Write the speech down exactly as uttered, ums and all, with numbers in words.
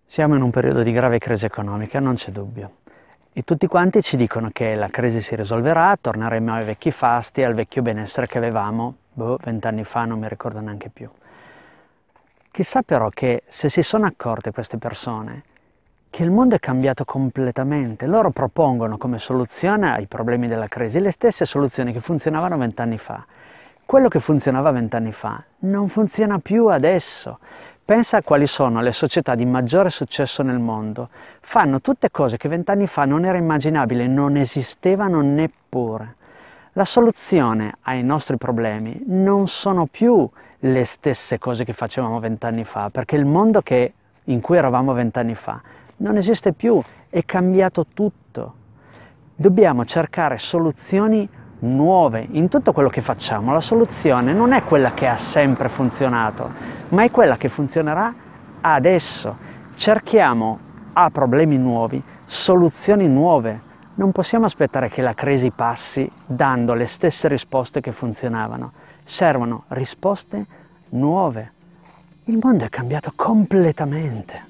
Siamo in un periodo di grave crisi economica, non c'è dubbio. E tutti quanti ci dicono che la crisi si risolverà, torneremo ai vecchi fasti, al vecchio benessere che avevamo, boh, vent'anni fa, non mi ricordo neanche più. Chissà però che se si sono accorte queste persone che il mondo è cambiato completamente, loro propongono come soluzione ai problemi della crisi le stesse soluzioni che funzionavano vent'anni fa. Quello che funzionava vent'anni fa non funziona più adesso. Pensa a quali sono le società di maggiore successo nel mondo. Fanno tutte cose che vent'anni fa non era immaginabile, non esistevano neppure. La soluzione ai nostri problemi non sono più le stesse cose che facevamo vent'anni fa, perché il mondo che, in cui eravamo vent'anni fa non esiste più, è cambiato tutto. Dobbiamo cercare soluzioni nuove in tutto quello che facciamo. La soluzione non è quella che ha sempre funzionato, ma è quella che funzionerà adesso. Cerchiamo a problemi nuovi soluzioni nuove. Non possiamo aspettare che la crisi passi dando le stesse risposte che funzionavano. Servono risposte nuove. Il mondo è cambiato completamente.